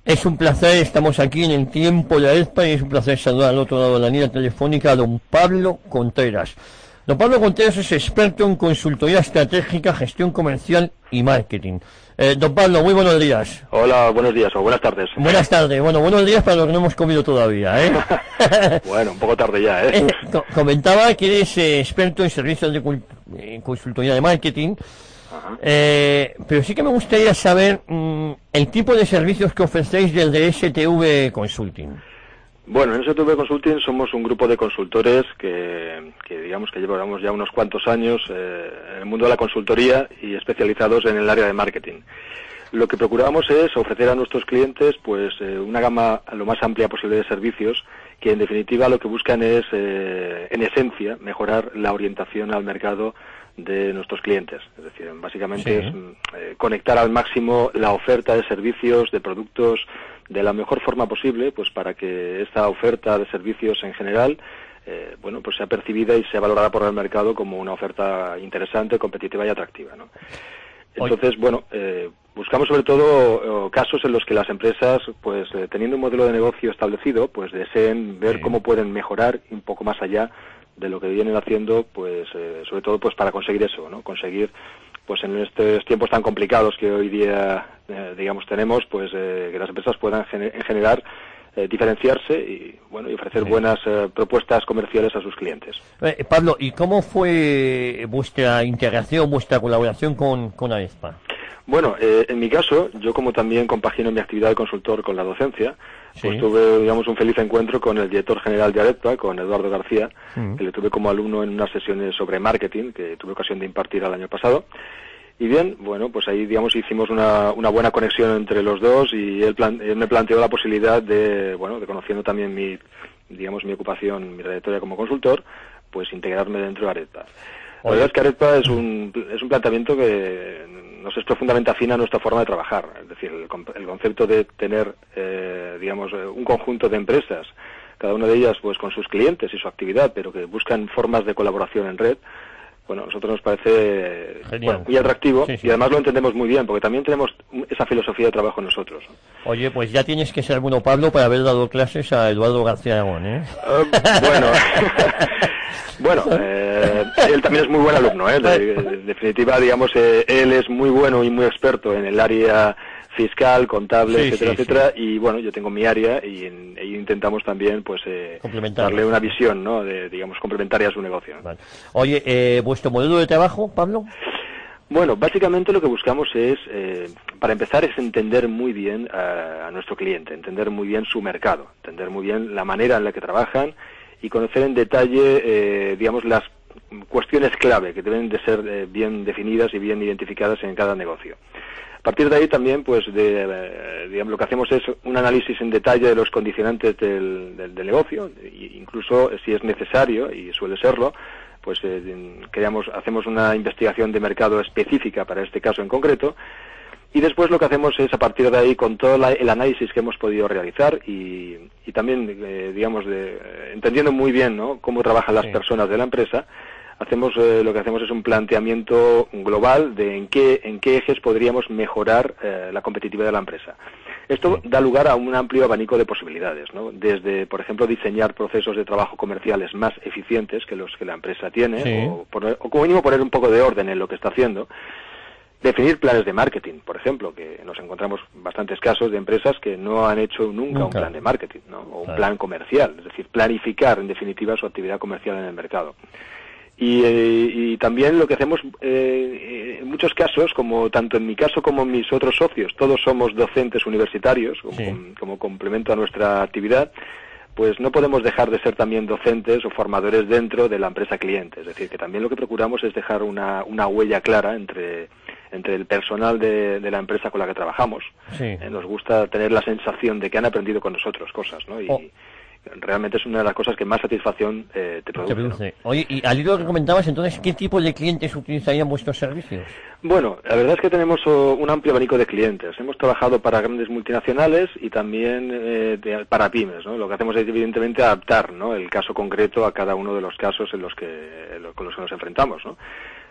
Es un placer, estamos aquí en el tiempo de Aespa y es un placer saludar al otro lado de la línea telefónica a don Pablo Contreras. Don Pablo Contreras es experto en consultoría estratégica, gestión comercial y marketing. Don Pablo, muy buenos días. Hola, buenos días o buenas tardes. Buenas tardes, bueno, buenos días para los que no hemos comido todavía, ¿eh? Bueno, un poco tarde ya, ¿eh? Comentaba que eres experto en servicios de consultoría de marketing. Pero sí que me gustaría saber el tipo de servicios que ofrecéis desde STV Consulting. Bueno, en STV Consulting somos un grupo de consultores que digamos que llevamos ya unos cuantos años en el mundo de la consultoría y especializados en el área de marketing. Lo que procuramos es ofrecer a nuestros clientes pues una gama lo más amplia posible de servicios que en definitiva lo que buscan es en esencia mejorar la orientación al mercado de nuestros clientes. Es decir, básicamente es conectar al máximo la oferta de servicios, de productos, de la mejor forma posible, pues para que esta oferta de servicios en general, bueno, pues sea percibida y sea valorada por el mercado como una oferta interesante, competitiva y atractiva, ¿no? Entonces, bueno, buscamos sobre todo casos en los que las empresas, pues teniendo un modelo de negocio establecido, pues deseen ver cómo pueden mejorar un poco más allá de lo que vienen haciendo, pues sobre todo pues para conseguir eso, ¿no? Conseguir, pues en estos tiempos tan complicados que hoy día, digamos, tenemos, pues que las empresas puedan generar diferenciarse y bueno y ofrecer buenas propuestas comerciales a sus clientes. Pablo, ¿y cómo fue vuestra integración, vuestra colaboración con Aespa? Bueno, en mi caso, yo como también compagino mi actividad de consultor con la docencia, pues tuve, digamos, un feliz encuentro con el director general de Aespa, con Eduardo García, que le tuve como alumno en unas sesiones sobre marketing que tuve ocasión de impartir el año pasado. Y bien, bueno, pues ahí, digamos, hicimos una buena conexión entre los dos y él me planteó la posibilidad de, bueno, de conociendo también mi ocupación, mi trayectoria como consultor, pues integrarme dentro de Aespa. La verdad es que Aespa es un planteamiento que nos es profundamente afín a nuestra forma de trabajar. Es decir, el concepto de tener, digamos, un conjunto de empresas, cada una de ellas pues con sus clientes y su actividad, pero que buscan formas de colaboración en red. Bueno, a nosotros nos parece muy atractivo y además lo entendemos muy bien, porque también tenemos esa filosofía de trabajo nosotros. Oye, pues ya tienes que ser bueno, Pablo, para haber dado clases a Eduardo García Aragón, ¿eh? Bueno, él también es muy buen alumno, ¿eh? En definitiva, digamos, él es muy bueno y muy experto en el área fiscal, contable, etcétera. Y bueno, yo tengo mi área y intentamos también pues darle una visión, ¿no? Digamos, complementaria a su negocio. Vale. Oye, ¿vuestro modelo de trabajo, Pablo? Bueno, básicamente lo que buscamos es, para empezar, es entender muy bien a nuestro cliente, entender muy bien su mercado, entender muy bien la manera en la que trabajan y conocer en detalle, digamos, las cuestiones clave que deben de ser bien definidas y bien identificadas en cada negocio. A partir de ahí también, pues, digamos, lo que hacemos es un análisis en detalle de los condicionantes del negocio, e incluso si es necesario, y suele serlo, pues hacemos una investigación de mercado específica para este caso en concreto, y después lo que hacemos es, a partir de ahí, con todo el análisis que hemos podido realizar y también, digamos, entendiendo muy bien, ¿no?, cómo trabajan las personas de la empresa, lo que hacemos es un planteamiento global de en qué ejes podríamos mejorar la competitividad de la empresa. Esto da lugar a un amplio abanico de posibilidades, ¿no? Desde, por ejemplo, diseñar procesos de trabajo comerciales más eficientes que los que la empresa tiene, o como mínimo poner un poco de orden en lo que está haciendo. Definir planes de marketing, por ejemplo, que nos encontramos bastantes casos de empresas que no han hecho nunca un plan de marketing, ¿no? O un plan comercial, es decir, planificar en definitiva su actividad comercial en el mercado. Y también lo que hacemos en muchos casos, como tanto en mi caso como en mis otros socios, todos somos docentes universitarios como complemento a nuestra actividad, pues no podemos dejar de ser también docentes o formadores dentro de la empresa cliente. Es decir, que también lo que procuramos es dejar una huella clara entre el personal de la empresa con la que trabajamos. Nos gusta tener la sensación de que han aprendido con nosotros cosas, ¿no? Y realmente es una de las cosas que más satisfacción te produce. ¿No? Oye, y al hilo que comentabas, entonces, ¿qué tipo de clientes utilizarían vuestros servicios? Bueno, la verdad es que tenemos un amplio abanico de clientes. Hemos trabajado para grandes multinacionales y también para pymes, ¿no? Lo que hacemos es, evidentemente, adaptar, ¿no?, el caso concreto a cada uno de los casos con los que nos enfrentamos, ¿no?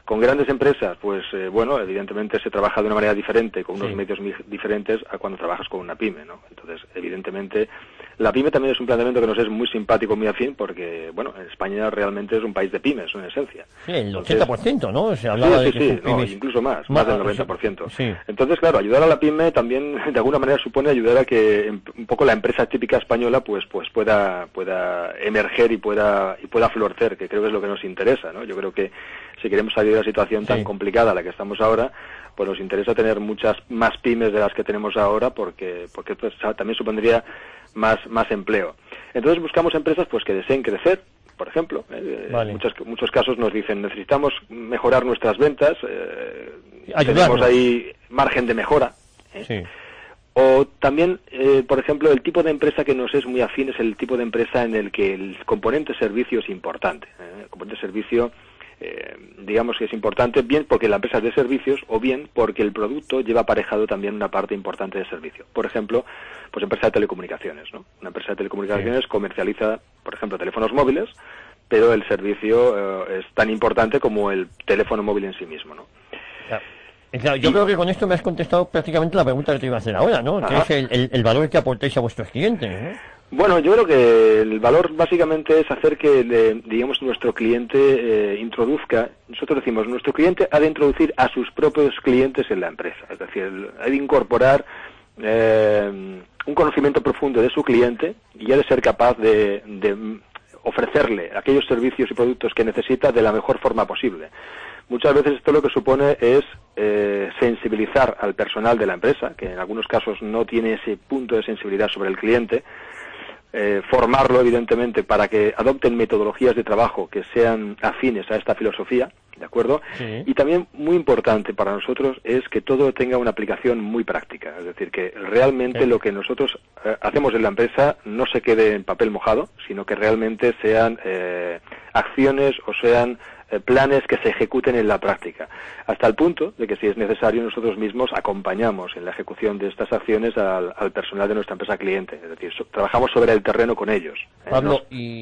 Con grandes empresas, pues bueno, evidentemente se trabaja de una manera diferente, con unos medios diferentes a cuando trabajas con una pyme, ¿no? Entonces, evidentemente, la pyme también es un planteamiento que nos es muy simpático, muy afín, porque, bueno, España realmente es un país de pymes, en esencia. Sí, el 80%, ¿no? Se hablaba de que sí, no, incluso más del 90%. Sí. Entonces, claro, ayudar a la pyme también, de alguna manera, supone ayudar a que un poco la empresa típica española, pues pueda emerger y pueda florecer, que creo que es lo que nos interesa, ¿no? Yo creo que si queremos salir de la situación tan complicada a la que estamos ahora, pues nos interesa tener muchas más pymes de las que tenemos ahora, porque pues, también supondría más empleo. Entonces buscamos empresas pues que deseen crecer, por ejemplo. En muchos casos nos dicen, necesitamos mejorar nuestras ventas, tenemos ahí margen de mejora. Sí. O también, por ejemplo, el tipo de empresa que nos es muy afín es el tipo de empresa en el que el componente servicio es importante. El componente servicio, digamos que es importante, bien porque la empresa es de servicios o bien porque el producto lleva aparejado también una parte importante de servicio. Por ejemplo, pues empresa de telecomunicaciones, ¿no? Una empresa de telecomunicaciones comercializa, por ejemplo, teléfonos móviles, pero el servicio es tan importante como el teléfono móvil en sí mismo, ¿no? Claro, yo creo que con esto me has contestado prácticamente la pregunta que te iba a hacer ahora, ¿no? Que es el valor que aportáis a vuestros clientes, ¿no? Bueno, yo creo que el valor básicamente es hacer que, digamos, nuestro cliente introduzca, nosotros decimos, nuestro cliente ha de introducir a sus propios clientes en la empresa, es decir, ha de incorporar un conocimiento profundo de su cliente y ha de ser capaz de ofrecerle aquellos servicios y productos que necesita de la mejor forma posible. Muchas veces esto lo que supone es sensibilizar al personal de la empresa, que en algunos casos no tiene ese punto de sensibilidad sobre el cliente, formarlo evidentemente para que adopten metodologías de trabajo que sean afines a esta filosofía, ¿de acuerdo? Sí. Y también muy importante para nosotros es que todo tenga una aplicación muy práctica, es decir, que realmente lo que nosotros hacemos en la empresa no se quede en papel mojado, sino que realmente sean acciones o sean planes que se ejecuten en la práctica, hasta el punto de que si es necesario nosotros mismos acompañamos en la ejecución de estas acciones al personal de nuestra empresa cliente, es decir, trabajamos sobre el terreno con ellos. Pablo,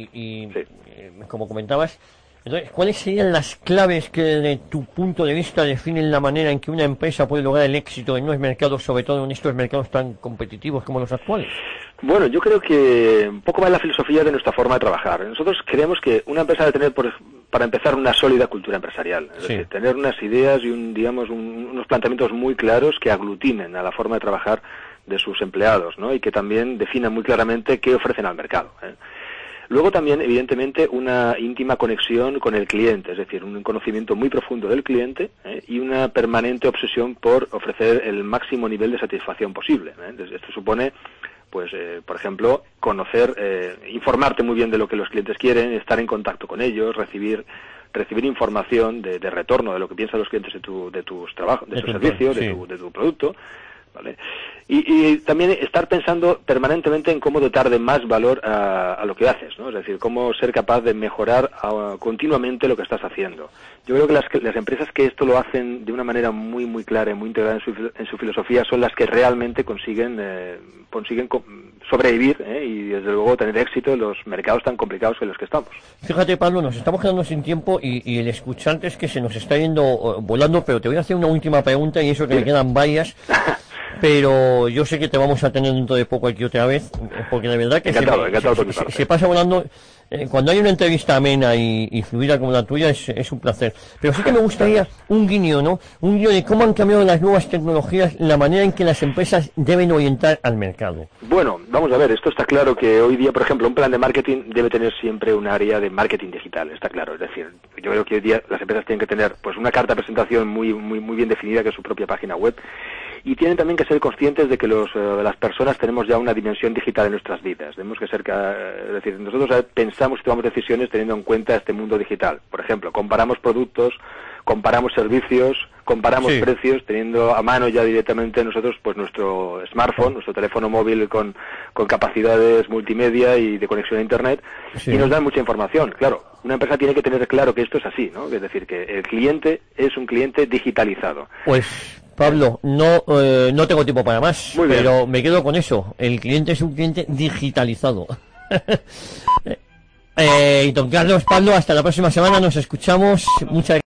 como comentabas, entonces, ¿cuáles serían las claves que desde tu punto de vista definen la manera en que una empresa puede lograr el éxito en unos mercados, sobre todo en estos mercados tan competitivos como los actuales? Bueno, yo creo que un poco va en la filosofía de nuestra forma de trabajar. Nosotros creemos que una empresa debe tener, para empezar, una sólida cultura empresarial. Es decir, tener unas ideas y unos planteamientos muy claros que aglutinen a la forma de trabajar de sus empleados, ¿no? Y que también definan muy claramente qué ofrecen al mercado, ¿eh? Luego también, evidentemente, una íntima conexión con el cliente, es decir, un conocimiento muy profundo del cliente y una permanente obsesión por ofrecer el máximo nivel de satisfacción posible. Esto supone, pues, por ejemplo, conocer, informarte muy bien de lo que los clientes quieren, estar en contacto con ellos, recibir información de retorno de lo que piensan los clientes de tus trabajos, de tu servicio, de tu producto. ¿Vale? Y también estar pensando permanentemente en cómo dotar de más valor a lo que haces, ¿no? Es decir, cómo ser capaz de mejorar continuamente lo que estás haciendo. Yo creo que las empresas que esto lo hacen de una manera muy muy clara y muy integrada en su filosofía son las que realmente consiguen sobrevivir y desde luego tener éxito en los mercados tan complicados en los que estamos. Fíjate, Pablo, nos estamos quedando sin tiempo y el escuchante es que se nos está yendo volando, pero te voy a hacer una última pregunta y eso que me quedan varias. Pero yo sé que te vamos a tener dentro de poco aquí otra vez, porque de verdad que se pasa volando. Cuando hay una entrevista amena y fluida como la tuya es un placer. Pero sí que me gustaría un guiño, ¿no? Un guiño de cómo han cambiado las nuevas tecnologías, la manera en que las empresas deben orientar al mercado. Bueno, vamos a ver, esto está claro que hoy día, por ejemplo, un plan de marketing debe tener siempre un área de marketing digital, está claro. Es decir, yo creo que hoy día las empresas tienen que tener pues una carta de presentación muy bien definida, que es su propia página web. Y tienen también que ser conscientes de que las personas tenemos ya una dimensión digital en nuestras vidas. Tenemos que ser, es decir, nosotros pensamos y tomamos decisiones teniendo en cuenta este mundo digital. Por ejemplo, comparamos productos, comparamos servicios, comparamos precios, teniendo a mano ya directamente nosotros pues nuestro smartphone, nuestro teléfono móvil con capacidades multimedia y de conexión a Internet, y nos dan mucha información. Claro, una empresa tiene que tener claro que esto es así, ¿no? Es decir, que el cliente es un cliente digitalizado. Pues Pablo, no tengo tiempo para más, pero me quedo con eso. El cliente es un cliente digitalizado. Y don Carlos, Pablo, hasta la próxima semana. Nos escuchamos. Muchas